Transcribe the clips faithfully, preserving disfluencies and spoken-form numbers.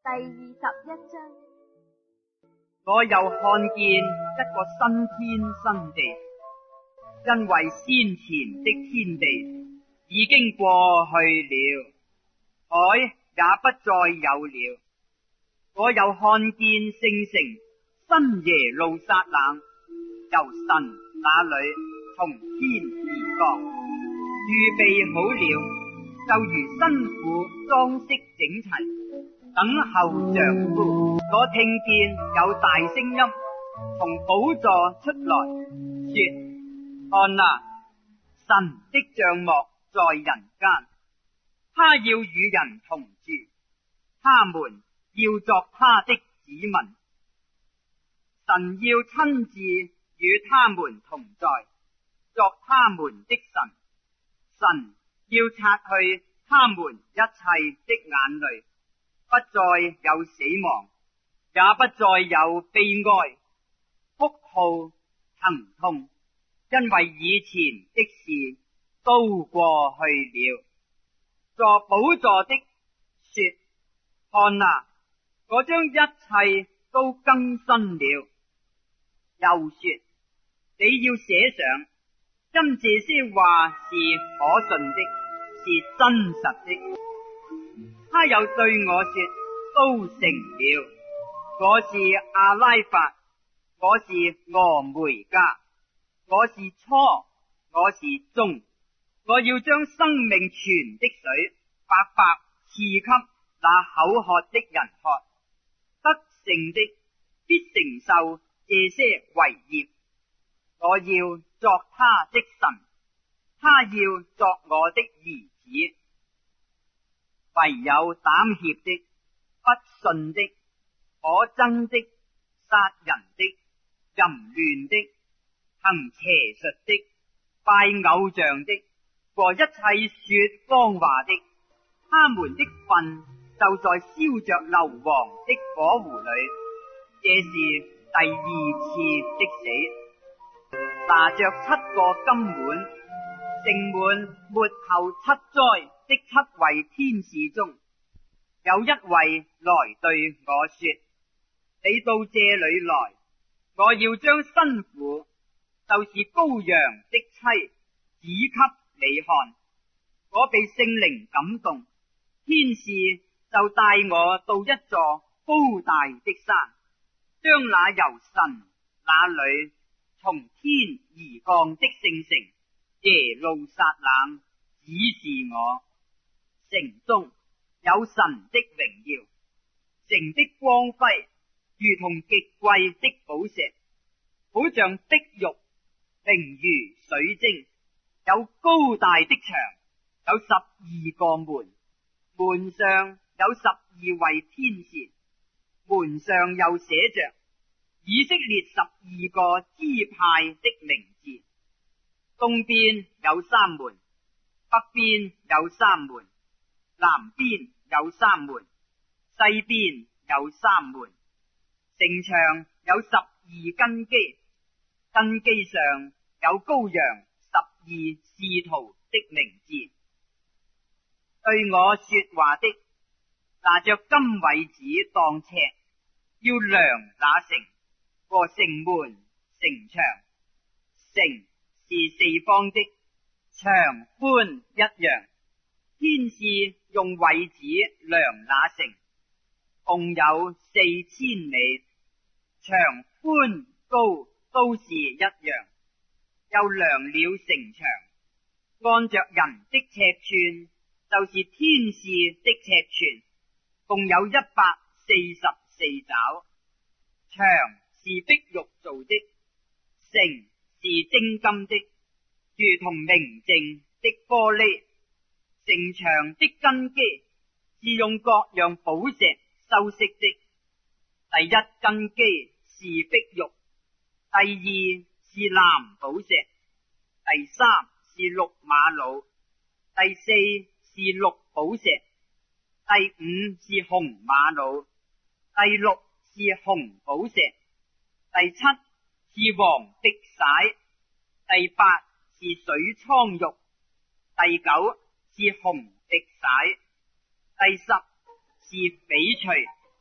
第二十一章。 我又看見一個新天新地，因為先前的天地已經過去了，海也不再有了。我又看見聖城新耶路撒冷由神那裏從天而降，預備好了，就如新婦裝飾整齊，等候丈夫。我聽見有大聲音從寶座出來，說：看哪，神的帳幕在人間，他要與人同住，他們要作他的子民，神要親自與他們同在，作他們的神。神要擦去他們一切的眼淚，不再有死亡，也不再有悲哀、哭號、疼痛，因為以前的事都過去了。坐寶座的說：看哪，我將一切都更新了。又說：你要寫上，因這些話是可信的，是真實的。他又對我說：都成了。我是阿拉法，我是俄梅加，我是初，我是終。我要將生命泉的水白白賜給那口渴的人喝，得勝的必承受這些為業。我要作他的神，他要作我的兒子。唯有膽怯的、不信的、可憎的、殺人的、淫亂的、行邪術的、拜偶像的和一切說謊話的，他們的份就在燒着硫磺的火湖裏。這是第二次的死。拿着七個金碗，盛滿末後七災的七位天使中，有一位來對我說：你到這裏來，我要將新婦，就是羔羊的妻，指給你看。我被聖靈感動，天使就帶我到一座高大的山，將那由神那裏從天而降的聖城耶路撒冷指示我。城中有神的榮耀，城的光輝如同極貴的寶石，好像碧玉，明如水晶。有高大的牆，有十二個門，門上有十二位天使，門上又寫着以色列十二個支派的名字。東邊有三門，北邊有三門，南邊有三門，西邊有三門。城牆有十二根基，根基上有羔羊十二使徒的名字。對我說話的拿着金葦子當尺，要量那城和城門城牆。城是四方的，長寬一樣。天使用葦子量那城，共有四千里，長寬高都是一樣。又量了城牆，按着人的尺寸，就是天使的尺寸，共有一百四十四肘。牆是碧玉做的，城是精金的，如同明淨的玻璃。城牆的根基是用各樣寶石修飾的。第一根基是碧玉，第二是藍寶石，第三是綠瑪瑙，第四是綠寶石，第五是紅瑪瑙，第六是紅寶石，第七是黃碧璽，第八是水蒼玉，第九是紅碧璽，第十是翡翠，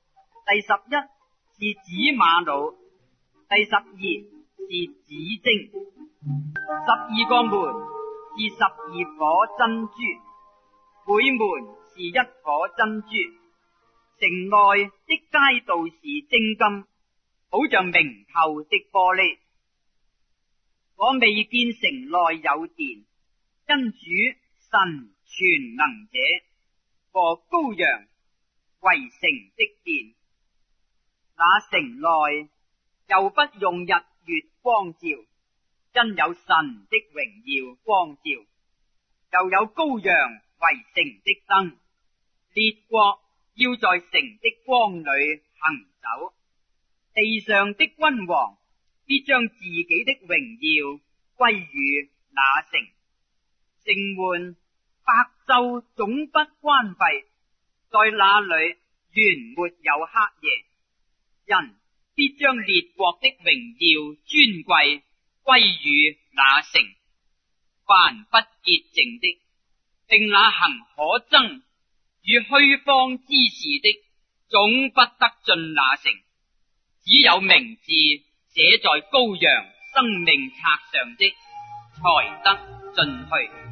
第十一是紫瑪瑙，第十二是紫晶。十二個門是十二顆珍珠，每門是一顆珍珠。城內的街道是精金，好像明透的玻璃。我未見城內有殿，因主神全能者和羔羊為城的殿。那城內又不用日月光照，因有神的榮耀光照，又有羔羊為城的燈。列國要在城的光裏行走，地上的君王必將自己的榮耀歸於那城。城門白晝總不關閉，在那裏原沒有黑夜。人必將列國的榮耀尊貴歸於那城。凡不潔淨的，並那行可憎與虛謊之事的，總不得進那城。只有名字寫在羔羊生命冊上的，才得進去。